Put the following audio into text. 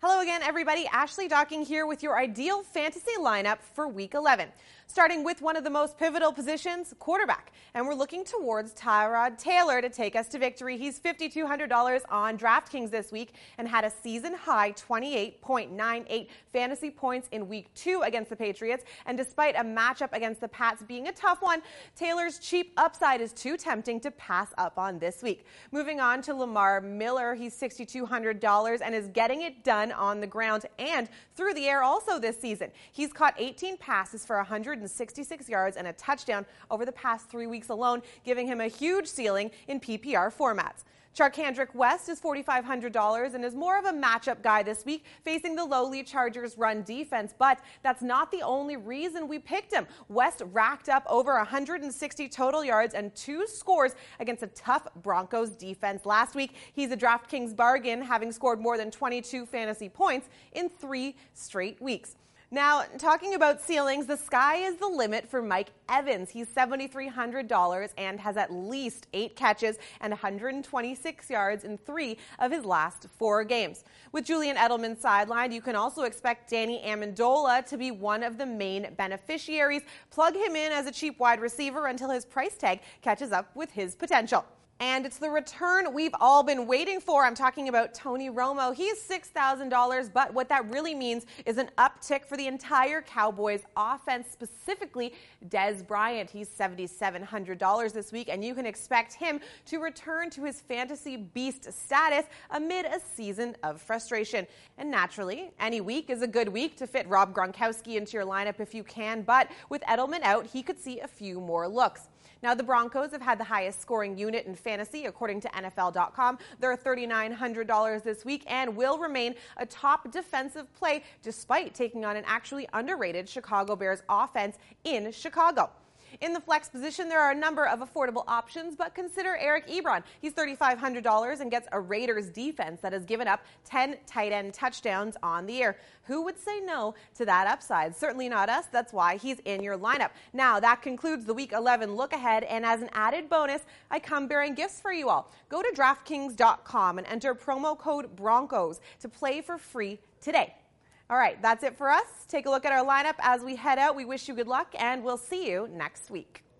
Hello again, everybody. Ashley Docking here with your ideal fantasy lineup for Week 11. Starting with one of the most pivotal positions, quarterback. And we're looking towards Tyrod Taylor to take us to victory. He's $5,200 on DraftKings this week and had a season-high 28.98 fantasy points in Week 2 against the Patriots. And despite a matchup against the Pats being a tough one, Taylor's cheap upside is too tempting to pass up on this week. Moving on to Lamar Miller, he's $6,200 and is getting it done on the ground and through the air also this season. He's caught 18 passes for 166 yards and a touchdown over the past 3 weeks alone, giving him a huge ceiling in PPR formats. Charcandrick West is $4,500 and is more of a matchup guy this week, facing the lowly Chargers run defense, but that's not the only reason we picked him. West racked up over 160 total yards and 2 scores against a tough Broncos defense last week. He's a DraftKings bargain, having scored more than 22 fantasy points in 3 straight weeks. Now, talking about ceilings, the sky is the limit for Mike Evans. He's $7,300 and has at least 8 catches and 126 yards in 3 of his last 4 games. With Julian Edelman sidelined, you can also expect Danny Amendola to be one of the main beneficiaries. Plug him in as a cheap wide receiver until his price tag catches up with his potential. And it's the return we've all been waiting for. I'm talking about Tony Romo. He's $6,000, but what that really means is an uptick for the entire Cowboys offense, specifically Dez Bryant. He's $7,700 this week, and you can expect him to return to his fantasy beast status amid a season of frustration. And naturally, any week is a good week to fit Rob Gronkowski into your lineup if you can, but with Edelman out, he could see a few more looks. Now, the Broncos have had the highest scoring unit in fantasy, according to NFL.com. They're $3,900 this week and will remain a top defensive play despite taking on an actually underrated Chicago Bears offense in Chicago. In the flex position, there are a number of affordable options, but consider Eric Ebron. He's $3,500 and gets a Raiders defense that has given up 10 tight end touchdowns on the year. Who would say no to that upside? Certainly not us. That's why he's in your lineup. Now, that concludes the Week 11 look ahead, and as an added bonus, I come bearing gifts for you all. Go to DraftKings.com and enter promo code Broncos to play for free today. All right, that's it for us. Take a look at our lineup as we head out. We wish you good luck, and we'll see you next week.